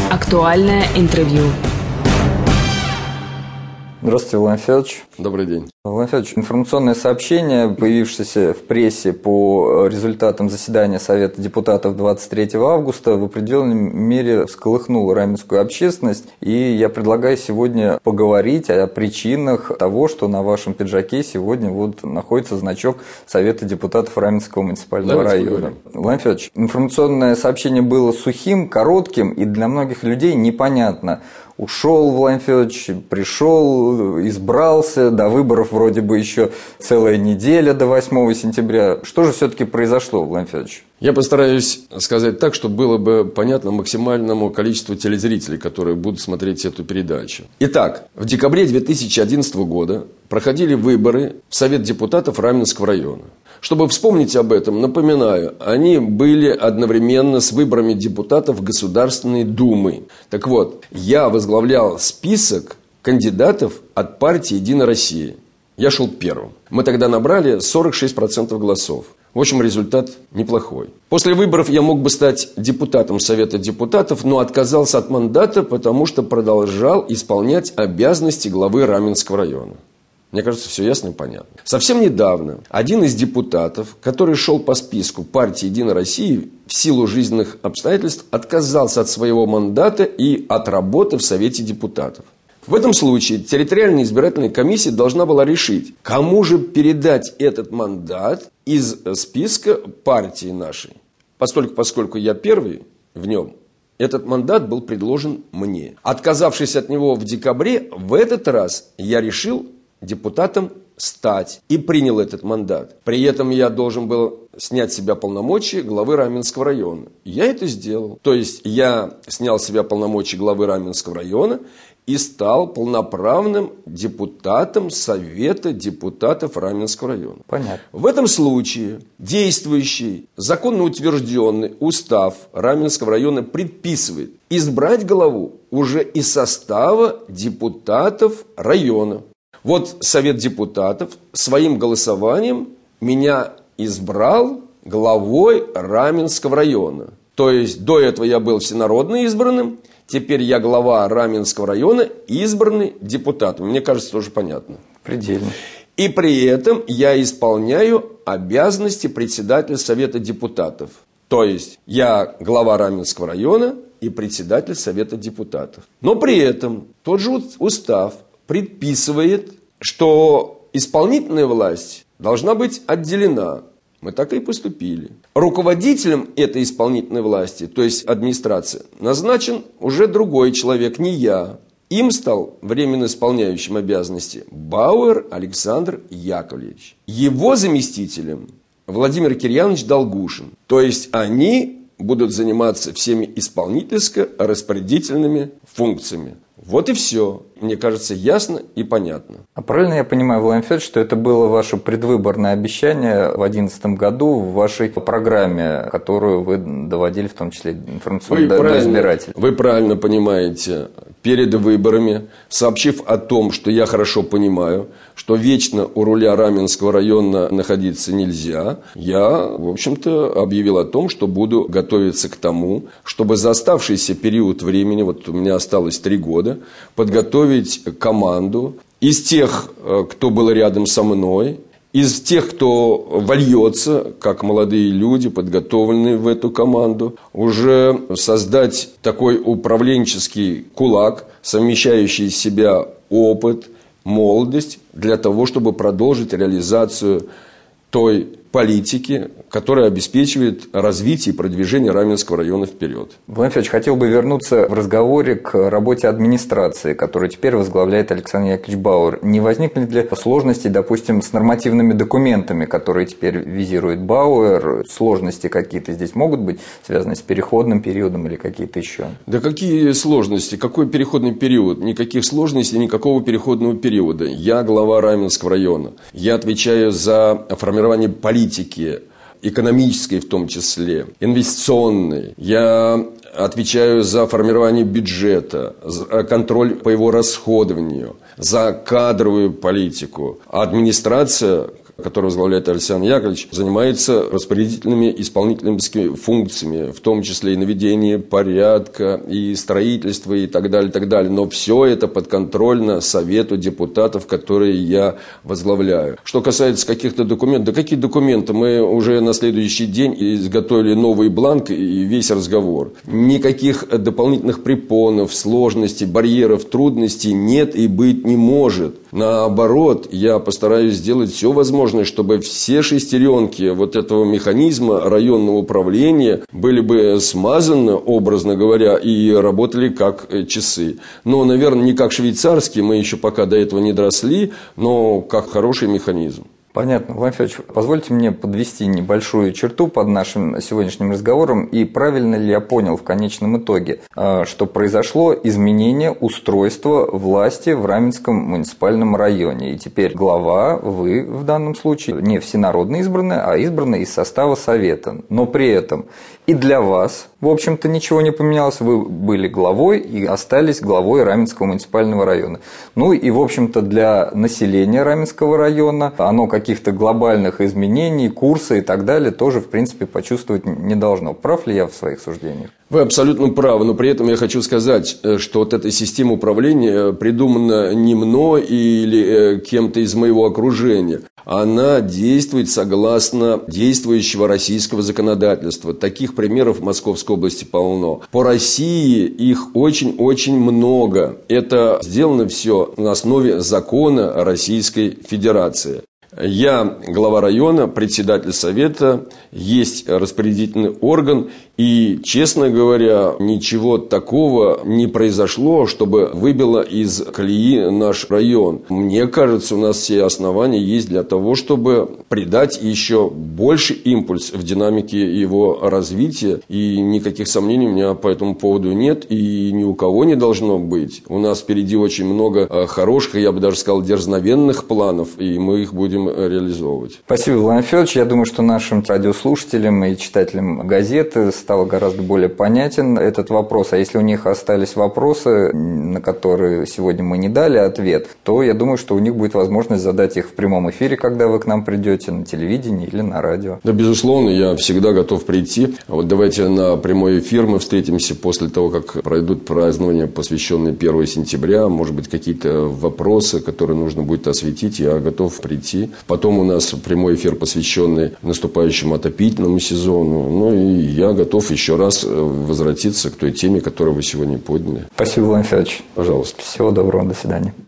Актуальное интервью. Здравствуйте, Владимир Федорович. Добрый день. Владимир Федорович, информационное сообщение, появившееся в прессе по результатам заседания Совета депутатов 23 августа, в определенной мере всколыхнуло раменскую общественность. И я предлагаю сегодня поговорить о причинах того, что на вашем пиджаке сегодня находится значок Совета депутатов Раменского муниципального района. Владимир Федорович, информационное сообщение было сухим, коротким и для многих людей непонятно. Ушел Владимир Федорович, пришел, избрался, до выборов вроде бы еще целая неделя до 8 сентября. Что же все-таки произошло, Владимир Федорович? Я постараюсь сказать так, чтобы было бы понятно максимальному количеству телезрителей, которые будут смотреть эту передачу. Итак, в декабре 2011 года проходили выборы в Совет депутатов Раменского района. Чтобы вспомнить об этом, напоминаю, они были одновременно с выборами депутатов Государственной Думы. Так вот, я возглавлял список кандидатов от партии «Единая Россия». Я шел первым. Мы тогда набрали 46% голосов. В общем, результат неплохой. После выборов я мог бы стать депутатом Совета депутатов, но отказался от мандата, потому что продолжал исполнять обязанности главы Раменского района. Мне кажется, все ясно и понятно. Совсем недавно один из депутатов, который шел по списку партии «Единая Россия», в силу жизненных обстоятельств отказался от своего мандата и от работы в Совете депутатов. В этом случае территориальная избирательная комиссия должна была решить, кому же передать этот мандат из списка партии нашей. Поскольку я первый в нем, этот мандат был предложен мне. Отказавшись от него в декабре, в этот раз я решил депутатом стать и принял этот мандат. При этом я должен был снять с себя полномочия главы Раменского района. Я это сделал. То есть я снял с себя полномочия главы Раменского района и стал полноправным депутатом Совета депутатов Раменского района. Понятно. В этом случае действующий, законно утвержденный устав Раменского района предписывает избрать главу уже из состава депутатов района. Вот Совет депутатов своим голосованием меня избрал главой Раменского района. То есть до этого я был всенародно избранным, теперь я глава Раменского района, избранный депутатом. Мне кажется, тоже понятно. Предельно. И при этом я исполняю обязанности председателя Совета депутатов. То есть я глава Раменского района и председатель Совета депутатов. Но при этом тот же устав предписывает, что исполнительная власть должна быть отделена. Мы так и поступили. Руководителем этой исполнительной власти, то есть администрации, назначен уже другой человек, не я. Им стал временно исполняющим обязанности Бауэр Александр Яковлевич. Его заместителем Владимир Кирьянович Долгушин. То есть они будут заниматься всеми исполнительско-распорядительными функциями. Вот и все. Мне кажется, ясно и понятно. А правильно я понимаю, Владимир Федорович, что это было ваше предвыборное обещание в 2011 году в вашей программе, которую вы доводили, в том числе информационно до избирателей? Вы правильно понимаете. Перед выборами, сообщив о том, что я хорошо понимаю, что вечно у руля Раменского района находиться нельзя, я, в общем-то, объявил о том, что буду готовиться к тому, чтобы за оставшийся период времени, вот у меня осталось 3 года, подготовить команду из тех, кто был рядом со мной, из тех, кто вольется, как молодые люди, подготовленные в эту команду, уже создать такой управленческий кулак, совмещающий в себя опыт, молодость, для того, чтобы продолжить реализацию той политики, которая обеспечивает развитие и продвижение Раменского района вперед. Владимир Федорович, хотел бы вернуться в разговоре к работе администрации, которую теперь возглавляет Александр Яковлевич Бауэр. Не возникнет ли сложностей, допустим, с нормативными документами, которые теперь визирует Бауэр? Сложности какие-то здесь могут быть связаны с переходным периодом или какие-то еще? Да какие сложности? Какой переходный период? Никаких сложностей, никакого переходного периода. Я глава Раменского района. Я отвечаю за формирование политики, экономической в том числе, инвестиционной. Я отвечаю за формирование бюджета, за контроль по его расходованию, за кадровую политику. А администрация, который возглавляет Александр Яковлевич, занимается распорядительными исполнительными функциями, в том числе и наведение порядка, и строительство, и так далее, и так далее. Но все это подконтрольно Совету депутатов, которые я возглавляю. Что касается каких-то документов, да какие документы? Мы уже на следующий день изготовили новый бланк и весь разговор. Никаких дополнительных препонов, сложностей, барьеров, трудностей нет и быть не может. Наоборот, я постараюсь сделать все возможное, чтобы все шестеренки вот этого механизма районного управления были бы смазаны, образно говоря, и работали как часы. Но, наверное, не как швейцарские, мы еще пока до этого не доросли, но как хороший механизм. Понятно. Владимир Федорович, позвольте мне подвести небольшую черту под нашим сегодняшним разговором. И правильно ли я понял в конечном итоге, что произошло изменение устройства власти в Раменском муниципальном районе. И теперь глава, вы в данном случае, не всенародно избранная, а избранная из состава Совета. Но при этом и для вас, в общем-то, ничего не поменялось. Вы были главой и остались главой Раменского муниципального района. Ну и, в общем-то, для населения Раменского района оно каких-то глобальных изменений, курса и так далее тоже, в принципе, почувствовать не должно. Прав ли я в своих суждениях? Вы абсолютно правы, но при этом я хочу сказать, что вот эта система управления придумана не мной или кем-то из моего окружения. Она действует согласно действующего российского законодательства. Таких примеров в Московской области полно. По России их очень-очень много. Это сделано все на основе закона Российской Федерации. Я глава района, председатель совета, есть распорядительный орган. И, честно говоря, ничего такого не произошло, чтобы выбило из колеи наш район. Мне кажется, у нас все основания есть для того, чтобы придать еще больше импульс в динамике его развития. И никаких сомнений у меня по этому поводу нет. И ни у кого не должно быть. У нас впереди очень много хороших, я бы даже сказал, дерзновенных планов. И мы их будем реализовывать. Спасибо, Владимир Федорович. Я думаю, что нашим радиослушателям и читателям газеты стало гораздо более понятен этот вопрос. А если у них остались вопросы, на которые сегодня мы не дали ответ, то я думаю, что у них будет возможность задать их в прямом эфире, когда вы к нам придете на телевидении или на радио. Да, безусловно, я всегда готов прийти. Вот давайте на прямой эфир мы встретимся после того, как пройдут празднования, посвященные 1 сентября. Может быть, какие-то вопросы, которые нужно будет осветить, я готов прийти. Потом у нас прямой эфир, посвященный наступающему отопительному сезону. Ну и я готов еще раз возвратиться к той теме, которую вы сегодня подняли. Спасибо, Владимир Федорович. Пожалуйста. Всего доброго, до свидания.